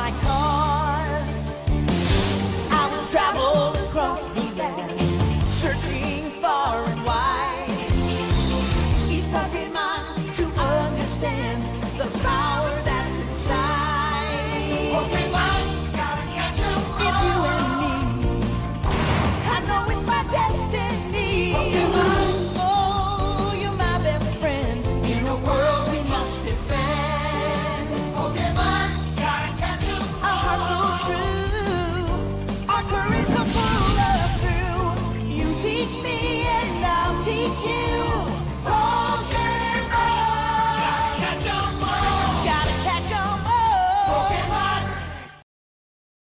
my cause. I will travel across the land, searching far and wide. Each pocket mine to understand the power that's inside. Pokemon, gotta catch 'em all. It's you and me. I know it's my destiny. Pokemon. Oh, you're my best friend in a world we must defend. Pokemon, gotta catch 'em A heart so true, our courage will pull us through. You teach me and I'll teach you.